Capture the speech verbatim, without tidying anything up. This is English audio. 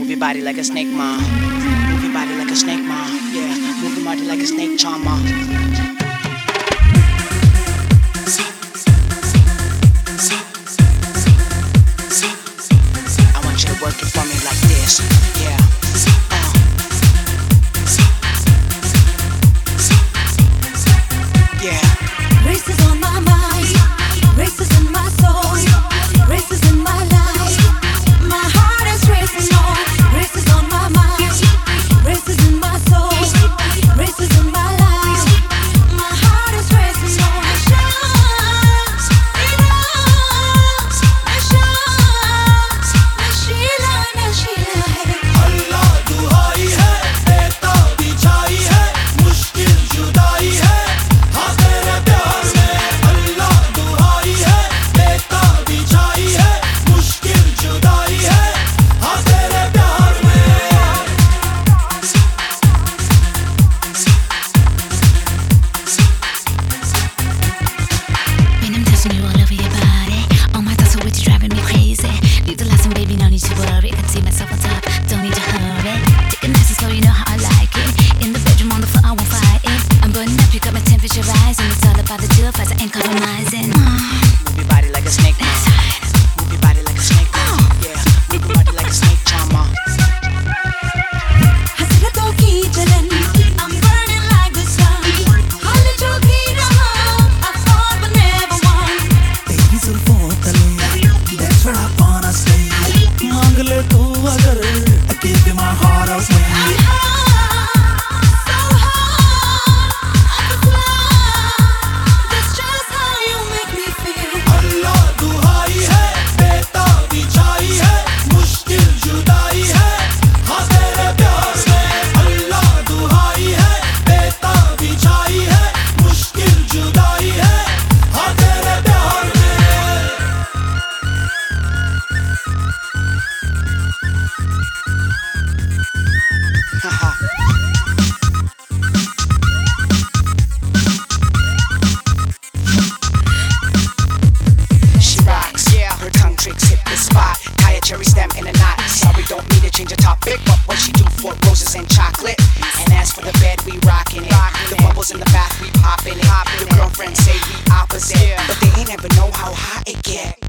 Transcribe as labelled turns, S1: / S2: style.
S1: Move your body like a snake, ma. Move your body like a snake, ma. Yeah, move your body like a snake, charmer. I want you to work it for me like this, yeah. Uh. Yeah.
S2: Races on my mind, races in my soul, races in my life. My heart is racing on, races on my mind, races in my soul, races in my life. My heart is racing on.
S3: अल्लाह दुहाई है, देता भी छाई है, मुश्किल जुदाई है, हाँ तेरे प्यार में। अल्लाह दुहाई है, देता भी छाई है, मुश्किल जुदाई है, हाँ तेरे प्यार में।
S4: When I'm touching you all over your body, oh my thoughts are with you, driving me crazy. Leave the last one, baby, no need to worry. I can see myself on top, don't need to hurry. Take it nice and slow, you know how I like it. In the bedroom, on the floor, I won't fight it. I'm burning up, you got my temperature rising. It's all about the chill fights, I ain't compromising.
S1: Move your body like a snake, ma. Move your body like a snake, ma. Yeah, move your body like a snake, charmer.
S2: हसरतों की जलन, I'm burning like the sun. हाल जो भी रहा, I fought but never won.
S3: तेरी जुल्फों तले, that's where I wanna stay. मांग ले तू अगर, I give you my heart away.
S2: I'm high, so high, I could fly. That's just how you make me feel.
S3: अल्लाह दुहाई है, देता भी छाई है, मुश्किल जुदाई है, हाँ तेरे प्यार में। अल्लाह दुहाई है, देता भी छाई है, मुश्किल जुदाई है, हाँ तेरे प्यार में।
S1: Haha. She rocks, yeah. Her tongue tricks hit the spot. Tie a cherry stem in a knot. Sorry, don't mean to change the topic, but what she do for roses and chocolate. And as for the bed, we rockin' it. The bubbles in the bath, we poppin' it. Your girlfriends say we opposite, but they ain't ever know how hot it get.